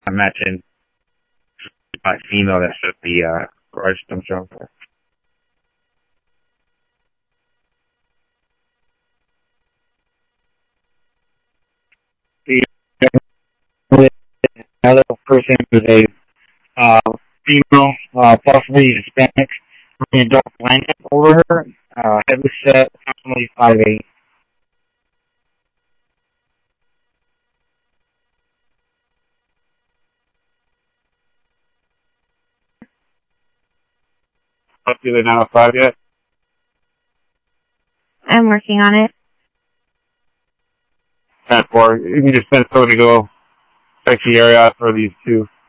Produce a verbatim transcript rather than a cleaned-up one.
I imagine my female that should be uh, garage dump jumper. Another person is a uh, female, uh, possibly Hispanic, wearing a dark blanket over her, uh, heavy set, approximately five eight. Up to the nine oh five yet? I'm working on it. ten four. You can just send someone to go check the area out for these two.